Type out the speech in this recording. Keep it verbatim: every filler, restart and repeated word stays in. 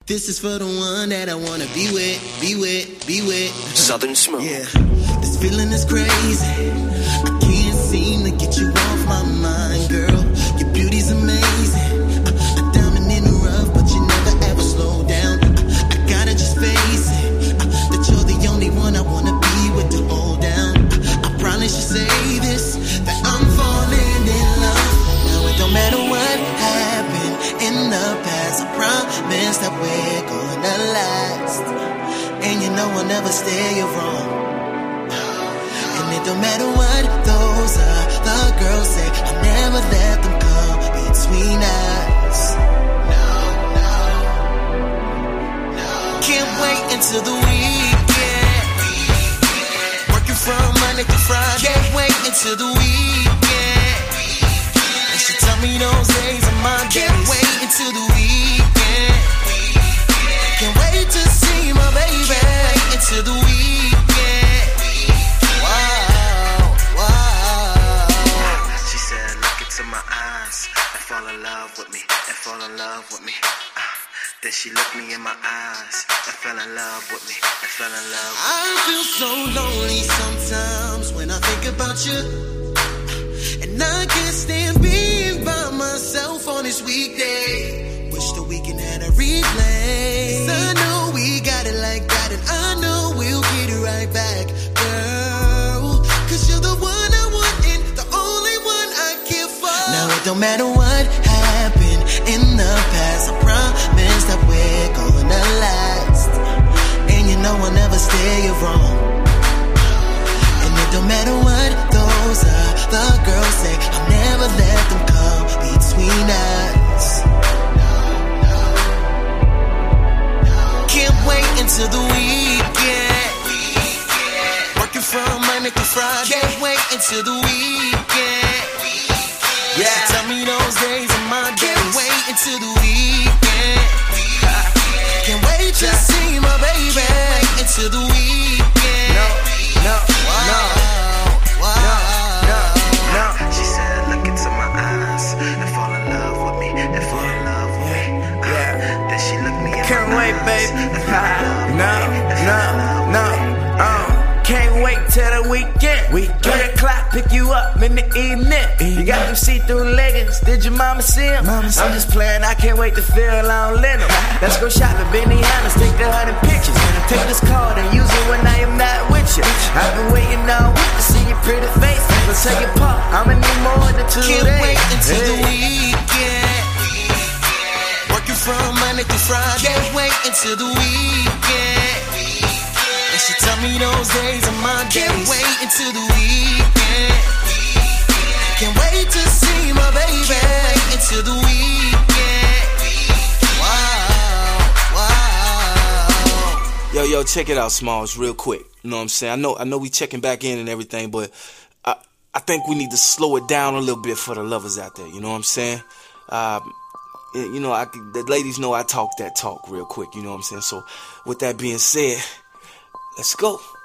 This is for the one that I wanna be with, be with, be with. Southern Smooth. Yeah, this feeling is crazy. I can't seem to get you off my mind, girl. Your beauty's amazing. A, a diamond in the rough, but you never ever slow down. I, I gotta just face it, uh, that you're the only one I wanna be with to hold down. I, I probably should say this, that I'm falling in love. Now it don't matter what happened in the past, I promise that we're gonna last. And you know I'll never steer you wrong. And it don't matter what those other girls say, I'll never let them come between us. No, no, no. Can't wait until the weekend. Working from Monday to Friday. Can't wait until the weekend. And she tell me those days are my days. Can't wait until the weekend. Can't wait to see my baby. Can't wait until the weekend. Wow, wow. She said, look into my eyes and fall in love with me, and fall in love with me. Uh, then she looked me in my eyes and fell in love with me, and fell in love with me. I feel so lonely sometimes when I think about you. And I can't stand being by myself on this weekday. Wish the weekend had a replay. 'Cause I know we got it like that, and I know we'll get it right back, girl. 'Cause you're the one I want and the only one I care for. Now it don't matter what happened in the past, I promise that we're gonna last. And you know I'll never steer you wrong. And it don't matter what those other girls say, I'll never let them come between us. Can't wait until the weekend. Working from Monday to Friday. Can't wait until the weekend. Yeah, she tell me those days are my days. Can't wait until the weekend. Can't wait to see my baby. Can't wait until the weekend. No, no, wow, no, wow, no, no, no. She said, look into my eyes and fall in love with me, and fall in love with me. Uh, yeah. Then she looked me in Can't my wait, eyes baby. and fell in love with No, me, and no, fell in love with no. me. Uh, can't wait till the weekend. Weekend. Three o'clock, pick you up in the evening. You got them see-through leggings. Did your mama see them? Mama I'm just playing. I can't wait to feel on linen. Let's go shopping, Benihana's. Take the hundred pictures. Take this card and use it when I am not with you. I've been waiting all week to see your pretty face. So take your part. I'ma need more than two Can't days. wait until Hey. the weekend. Working from Monday to Friday. Can't wait until the weekend. And she tell me those days are my days. Can't wait until the weekend. Can't wait to see my baby. Can't wait until the weekend. Wow, wow. Yo, yo, check it out, Smalls, real quick. You know what I'm saying? I know, I know we checking back in and everything, but I, I think we need to slow it down a little bit for the lovers out there. You know what I'm saying? Uh, you know, I, the ladies know I talk that talk real quick. You know what I'm saying? So, with that being said, let's go.